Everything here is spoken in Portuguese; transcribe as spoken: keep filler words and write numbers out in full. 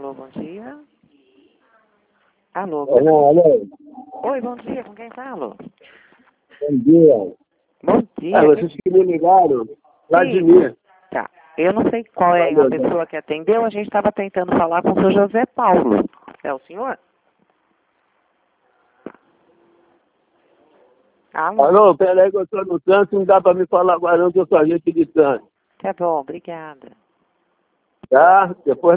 Alô, bom dia. Alô, bom Alô, alô. Oi, bom dia, com quem falo? Bom dia. Bom dia. Ah, vocês que me ligaram? Vladimir. Tá. Eu não sei qual é a pessoa que atendeu, a gente estava tentando falar com o seu José Paulo. É o senhor? Alô? Alô, peraí que eu estou no trânsito, não dá para me falar agora não, que eu sou agente de trânsito. Tá bom, obrigada. Tá? Depois